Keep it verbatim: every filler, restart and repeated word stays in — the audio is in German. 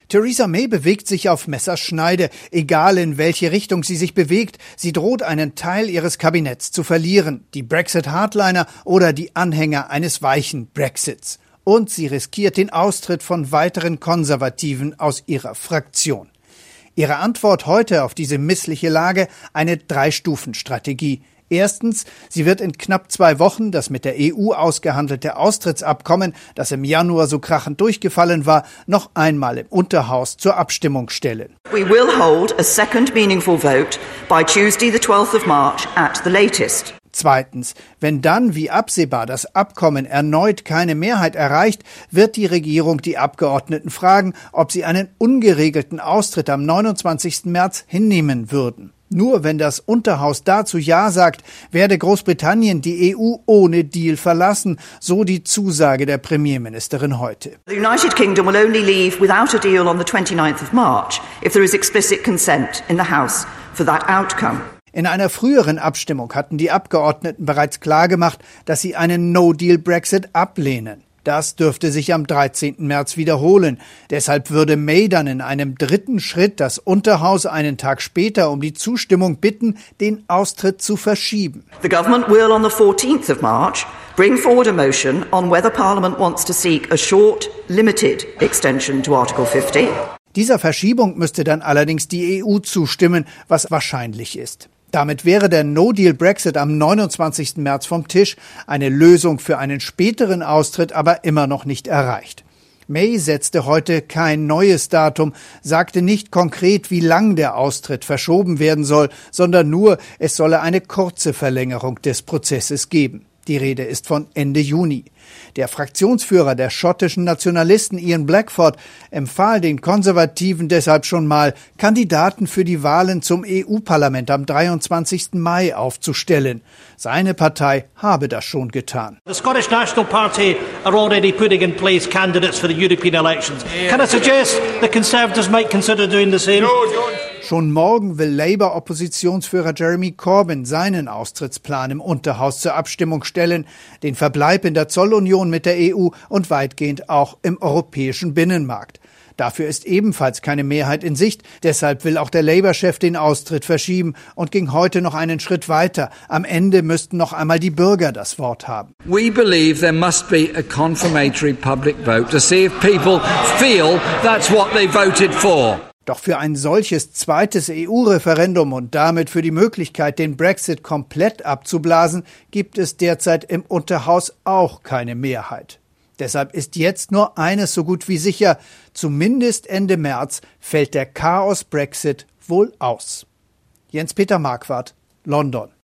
Theresa May bewegt sich auf Messerschneide. Egal in welche Richtung sie sich bewegt, sie droht einen Teil ihres Kabinetts zu verlieren. Die Brexit-Hardliner oder die Anhänger eines weichen Brexits. Und sie riskiert den Austritt von weiteren Konservativen aus ihrer Fraktion. Ihre Antwort heute auf diese missliche Lage: eine Drei-Stufen-Strategie. Erstens, sie wird in knapp zwei Wochen das mit der E U ausgehandelte Austrittsabkommen, das im Januar so krachend durchgefallen war, noch einmal im Unterhaus zur Abstimmung stellen. We will hold a second meaningful vote by Tuesday, the twelfth of March at the latest. Zweitens, wenn dann, wie absehbar, das Abkommen erneut keine Mehrheit erreicht, wird die Regierung die Abgeordneten fragen, ob sie einen ungeregelten Austritt am neunundzwanzigsten März hinnehmen würden. Nur wenn das Unterhaus dazu Ja sagt, werde Großbritannien die E U ohne Deal verlassen, so die Zusage der Premierministerin heute. The United Kingdom will only leave without a deal on the twenty-ninth of March if there is explicit consent in the House for that outcome. In einer früheren Abstimmung hatten die Abgeordneten bereits klargemacht, dass sie einen No-Deal-Brexit ablehnen. Das dürfte sich am dreizehnten März wiederholen. Deshalb würde May dann in einem dritten Schritt das Unterhaus einen Tag später um die Zustimmung bitten, den Austritt zu verschieben. The government will on the fourteenth of March bring forward a motion on whether Parliament wants to seek a short, limited extension to Article fifty. Dieser Verschiebung müsste dann allerdings die E U zustimmen, was wahrscheinlich ist. Damit wäre der No-Deal-Brexit am neunundzwanzigsten März vom Tisch, eine Lösung für einen späteren Austritt aber immer noch nicht erreicht. May setzte heute kein neues Datum, sagte nicht konkret, wie lang der Austritt verschoben werden soll, sondern nur, es solle eine kurze Verlängerung des Prozesses geben. Die Rede ist von Ende Juni. Der Fraktionsführer der schottischen Nationalisten Ian Blackford empfahl den Konservativen deshalb schon mal, Kandidaten für die Wahlen zum E U-Parlament am dreiundzwanzigsten Mai aufzustellen. Seine Partei habe das schon getan. The Scottish National Party are already putting in place candidates for the European elections. Can I suggest the Conservatives might consider doing the same? Schon morgen will Labour-Oppositionsführer Jeremy Corbyn seinen Austrittsplan im Unterhaus zur Abstimmung stellen, den Verbleib in der Zollunion mit der E U und weitgehend auch im europäischen Binnenmarkt. Dafür ist ebenfalls keine Mehrheit in Sicht, deshalb will auch der Labour-Chef den Austritt verschieben und ging heute noch einen Schritt weiter. Am Ende müssten noch einmal die Bürger das Wort haben. We believe there must be a confirmatory public vote to see if people feel that's what they voted for. Doch für ein solches zweites E U-Referendum und damit für die Möglichkeit, den Brexit komplett abzublasen, gibt es derzeit im Unterhaus auch keine Mehrheit. Deshalb ist jetzt nur eines so gut wie sicher: Zumindest Ende März fällt der Chaos-Brexit wohl aus. Jens-Peter Marquardt, London.